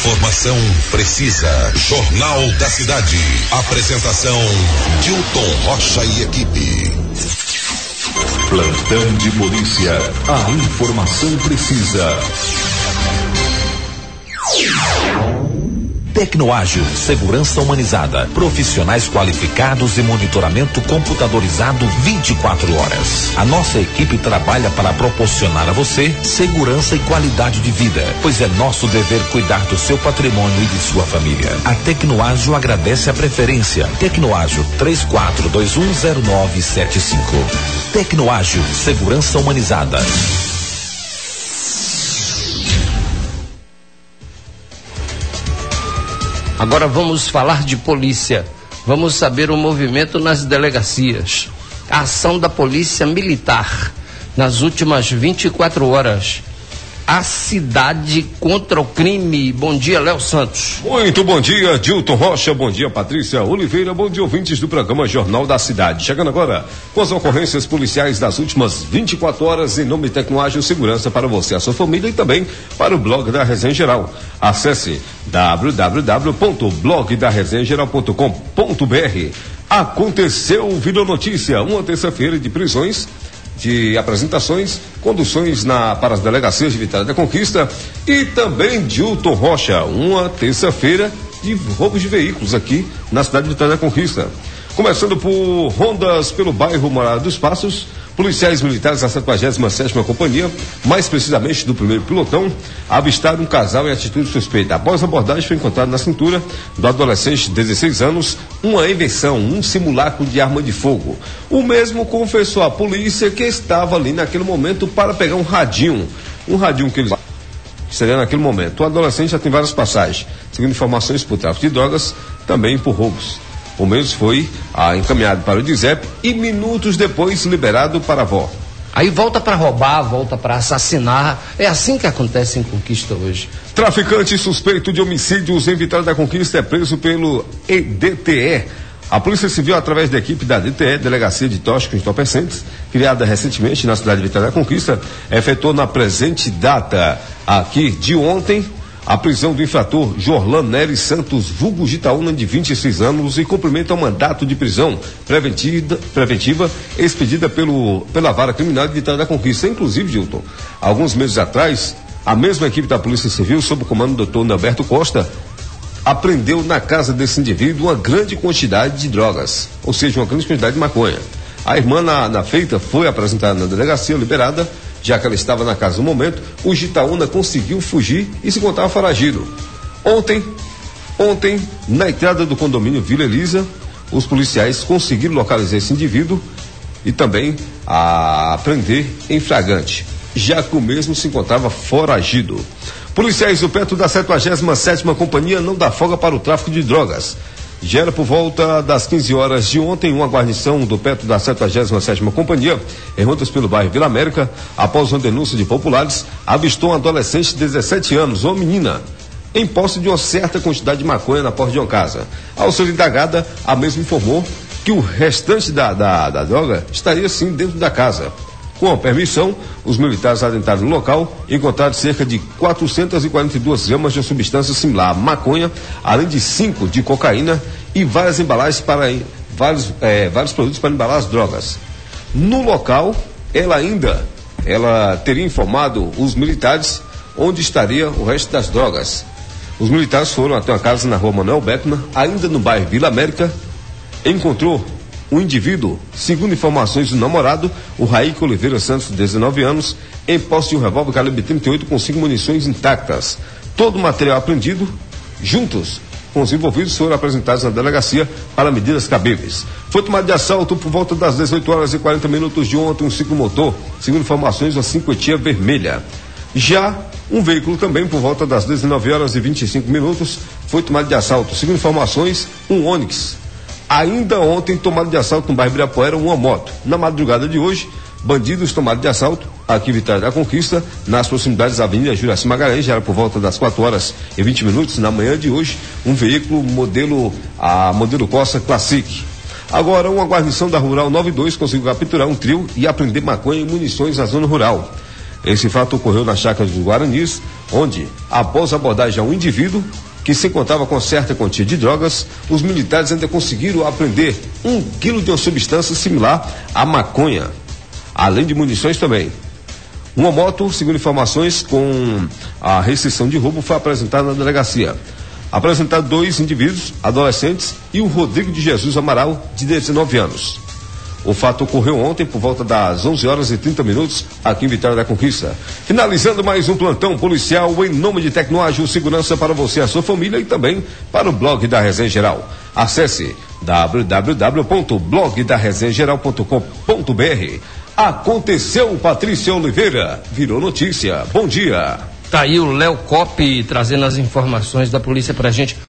Informação precisa. Jornal da Cidade. Apresentação Dilton Rocha e equipe. Plantão de polícia. A informação precisa. Tecnoágil, segurança humanizada, profissionais qualificados e monitoramento computadorizado 24 horas. A nossa equipe trabalha para proporcionar a você segurança e qualidade de vida, pois é nosso dever cuidar do seu patrimônio e de sua família. A Tecnoágil agradece a preferência. Tecnoágil 34210975. Tecnoágil, segurança humanizada. Agora vamos falar de polícia. Vamos saber o movimento nas delegacias. A ação da Polícia Militar nas últimas 24 horas. A cidade contra o crime. Bom dia, Léo Santos. Muito bom dia, Dilton Rocha. Bom dia, Patrícia Oliveira. Bom dia, ouvintes do programa Jornal da Cidade. Chegando agora com as ocorrências policiais das últimas 24 horas em nome de Tecnoágil Segurança para você, a sua família e também para o blog da Resenha Geral. Acesse www.blogdaresenhageral.com.br. Aconteceu, virou notícia, uma terça-feira de prisões, de apresentações, conduções para as delegacias de Vitória da Conquista e também Dilton Rocha, uma terça-feira de roubos de veículos aqui na cidade de Vitória da Conquista. Começando por rondas pelo bairro Morada dos Passos, policiais militares da 77ª Companhia, mais precisamente do 1º Pilotão, avistaram um casal em atitude suspeita. Após a abordagem, foi encontrado na cintura do adolescente de 16 anos uma invenção, um simulacro de arma de fogo. O mesmo confessou à polícia que estava ali naquele momento para pegar um radinho que ele seria naquele momento. O adolescente já tem várias passagens, segundo informações por tráfico de drogas, também por roubos. O mesmo foi encaminhado para o DISEP e minutos depois liberado para a avó. Aí volta para roubar, volta para assassinar. É assim que acontece em Conquista hoje. Traficante suspeito de homicídios em Vitória da Conquista é preso pelo EDTE. A Polícia Civil, através da equipe da DTE, Delegacia de Tóxicos e Entorpecentes, criada recentemente na cidade de Vitória da Conquista, efetuou na presente data aqui de ontem a prisão do infrator Jorlan Nery Santos, vulgo Gitaúna, de 26 anos, e cumprimenta o mandato de prisão preventiva expedida pela Vara Criminal de Vitória da Conquista. Inclusive, Dilton, alguns meses atrás, a mesma equipe da Polícia Civil, sob o comando do Dr. Norberto Costa, apreendeu na casa desse indivíduo uma grande quantidade de drogas, ou seja, uma grande quantidade de maconha. A irmã, na feita, foi apresentada na delegacia, liberada. Já que ela estava na casa no momento, o Gitaúna conseguiu fugir e se encontrava foragido. Ontem, na entrada do condomínio Vila Elisa, os policiais conseguiram localizar esse indivíduo e também prender em flagrante, já que o mesmo se encontrava foragido. Policiais do PETRO da 77ª Companhia não dá folga para o tráfico de drogas. Já era por volta das 15 horas de ontem, uma guarnição do PETRO da 77ª Companhia, em rondas pelo bairro Vila América, após uma denúncia de populares, avistou um adolescente de 17 anos, uma menina, em posse de uma certa quantidade de maconha na porta de uma casa. Ao ser indagada, a mesma informou que o restante da droga estaria sim dentro da casa. Com a permissão, os militares adentraram no local e encontraram cerca de 442 gramas de uma substância similar à maconha, além de 5 de cocaína e várias embalagens vários produtos para embalar as drogas. No local, ela teria informado os militares onde estaria o resto das drogas. Os militares foram até uma casa na rua Manuel Beckman, ainda no bairro Vila América, encontrou um indivíduo, segundo informações do namorado, o Raíque Oliveira Santos, de 19 anos, em posse de um revólver calibre 38 com 5 munições intactas. Todo o material apreendido, juntos com os envolvidos, foram apresentados na delegacia para medidas cabíveis. Foi tomado de assalto por volta das 18 horas e 40 minutos de ontem um ciclomotor, segundo informações, uma cinquentinha vermelha. Já um veículo também, por volta das 19 horas e 25 minutos, foi tomado de assalto, segundo informações, um Onix. Ainda ontem, tomado de assalto no bairro Ibirapuera, uma moto. Na madrugada de hoje, bandidos tomaram de assalto aqui em Vitória da Conquista, nas proximidades da Avenida Juraci Magalhães, já era por volta das 4 horas e 20 minutos, na manhã de hoje, um veículo modelo Corsa Classic. Agora, uma guarnição da Rural 92 conseguiu capturar um trio e apreender maconha e munições na zona rural. Esse fato ocorreu na chácara dos Guaranis, onde, após abordagem a um indivíduo que se encontrava com certa quantia de drogas, os militares ainda conseguiram apreender 1 quilo de uma substância similar à maconha, além de munições também. Uma moto, segundo informações, com a restrição de roubo, foi apresentada na delegacia. Apresentaram 2 indivíduos, adolescentes, e o Rodrigo de Jesus Amaral, de 19 anos. O fato ocorreu ontem por volta das 11h30 aqui em Vitória da Conquista. Finalizando mais um plantão policial em nome de Tecnoágil, segurança para você e a sua família e também para o blog da Resenha Geral. Acesse www.blogdaresenhageral.com.br. Aconteceu, Patrícia Oliveira, virou notícia. Bom dia. Tá aí o Léo Cop trazendo as informações da polícia pra gente.